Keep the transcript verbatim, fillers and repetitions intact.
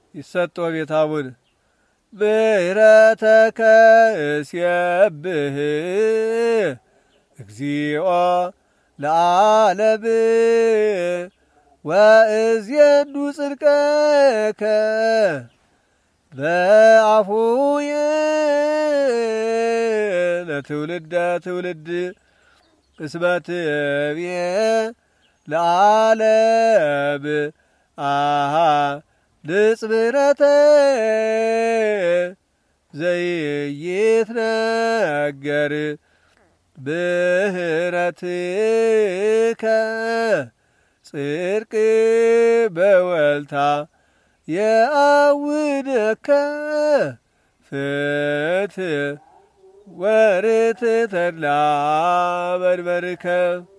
ይሰጦ ቤታውን ብረተከ እስየብህ እግዚኦ ለዓለም ወእዝየዱ ጽድቀከ በአፉየ ለትውልደ ትውልድ እስመ ትቤ ለዓለም አሃ ንጽብረተ ዘይትነገር ምህረትከ ጽድቅ በወልታ የአውደከ ፍትሕ ወርትዕ ተድላ መንበርከ